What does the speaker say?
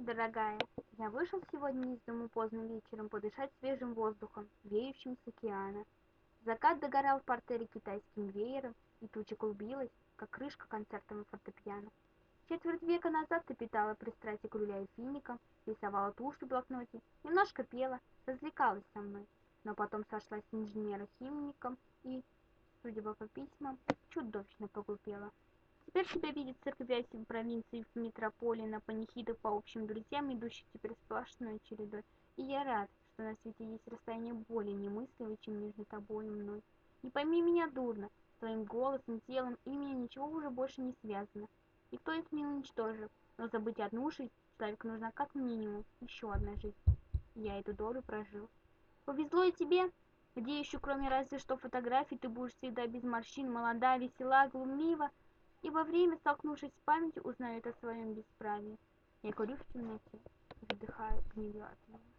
Дорогая, я вышел сегодня из дому поздно вечером подышать свежим воздухом, веющим с океана. Закат догорал в портере китайским веером, и туча клубилась, как крышка концертного фортепиано. Четверть века назад ты питала пристрастие к люля и финикам, рисовала тушь в блокноте, немножко пела, развлекалась со мной, но потом сошлась с инженером-химиком и, судя по письмам, чудовищно поглупела. Теперь тебя видят в церквях в провинции, в метрополии, на панихидах по общим друзьям, идущих теперь сплошной чередой. И я рад, что на свете есть расстояние более немыслимое, чем между тобой и мной. Не пойми меня дурно, с твоим голосом, телом, именем ничего уже больше не связано. Никто их не уничтожил, но забыть одну жизнь человеку нужна как минимум еще одна жизнь. Я эту долю прожил. Повезло и тебе, где еще кроме разве что фотографий ты будешь всегда без морщин, молода, весела, глумлива, и во время, столкнувшись с памятью, узнает о своем бесправии. Я курю в темноте, вздыхаю гнилью от него.